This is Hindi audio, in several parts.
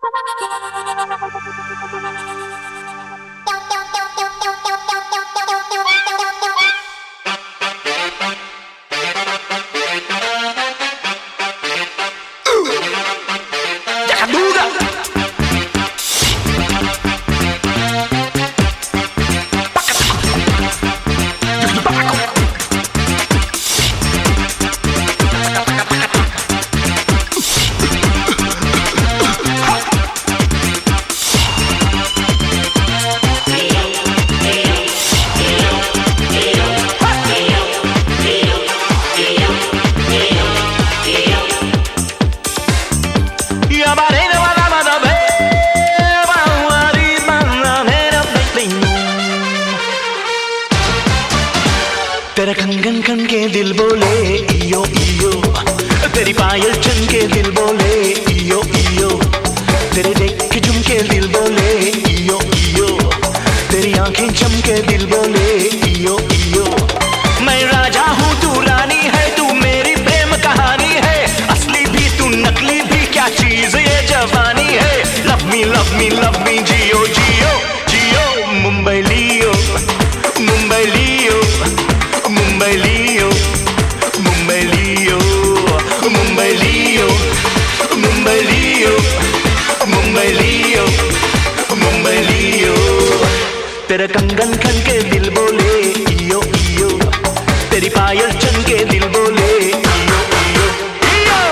तेरा कंगन खन के दिल बोले इयो इयो, तेरी पायल चन के दिल बोले इयो इयो, तेरे देख के झुमके दिल बोले इयो इयो, तेरी आंखें चमके दिल बोले इयो इयो। मैं राजा हूँ तू रानी है, तू मेरी प्रेम कहानी है, असली भी तू नकली भी क्या चीज ये जवानी है। Love me love me love me जियो जियो जियो, मुंबई लियो मुंबई लियो मुंबई लियो मुंबई लियो मुंबई लियो मुंबई लियो मुंबई लियो मुंबई लियो। तेरा कंगन खन के दिल बोले इयो इयो, तेरी पायल चन के दिल बोले इयो इयो इयो।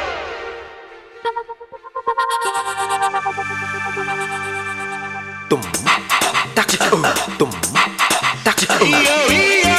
तुम तक तुम तक इयो इयो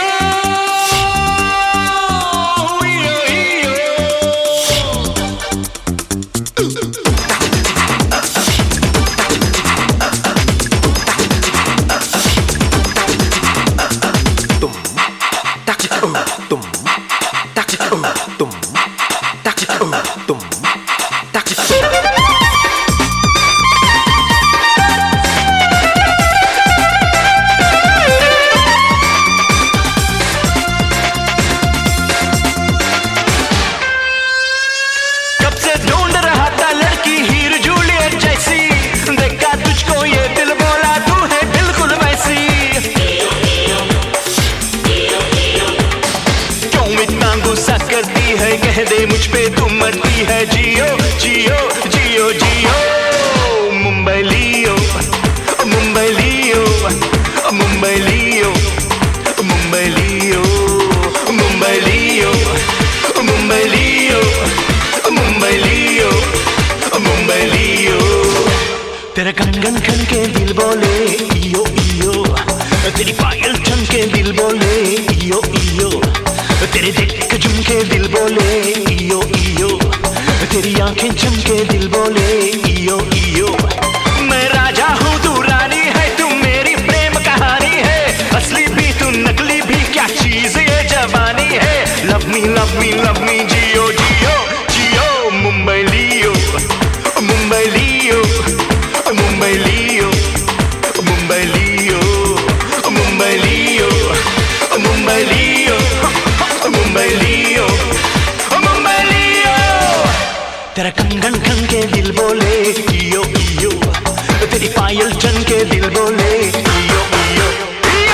कह दे मुझ पे तुम मरती है। जियो जियो जियो जियो, मुंबई लियो मुंबई लियो मुंबई लियो मुंबई लियो मुंबई लियो मुंबई लियो मुंबई लियो मुंबई लियो। तेरा कंगन खन के दिल बोले इयो इयो, तेरी पायल चन के दिल बोले इयो इयो, तेरे देख के झुमके दिल बोले इयो इयो, तेरी आंखें चमके दिल बोले इयो इयो। मैं राजा हूँ तू रानी है, तू मेरी प्रेम कहानी है, असली भी तू नकली भी क्या चीज ये जवानी है। Love me love me love me जियो जियो जियो, मुंबई लियो मुंबई लियो मुंबई लियो मुंबई लियो मुंबई लियो मुंबई लियो मुंबई लियो मुंबई लियो। तेरा कंगन खन के दिल बोले इयो इयो, तेरी पायल चन के दिल बोले इयो इयो इयो।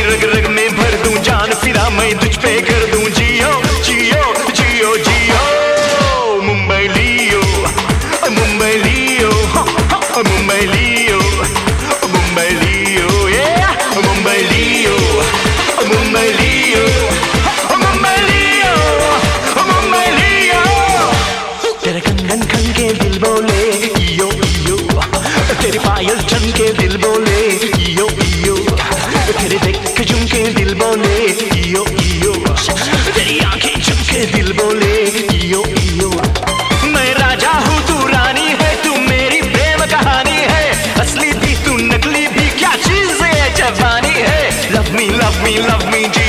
रग रग में भर दूं जान, फिरा मैं तुझ पे कर दूं जियो जियो जियो जियो। मुंबई लियो, मुंबई लियो, मुंबई लियो, मुंबई लियो, मुंबई लियो, मुंबई लियो, मुंबई लियो, मुंबई लियो। तेरे कंगन खन के दिल बोले इयो इयो, तेरी पायल चन के दिल बोले इयो इयो, तेरे देख के झुमके दिल बोले इयो इयो, तेरी आंखें झुमके दिल बोले इयो इयो। मैं राजा हूँ तू रानी है, तू मेरी प्रेम कहानी है, असली भी तू नकली भी क्या चीज है जवानी है। Love me love me love मी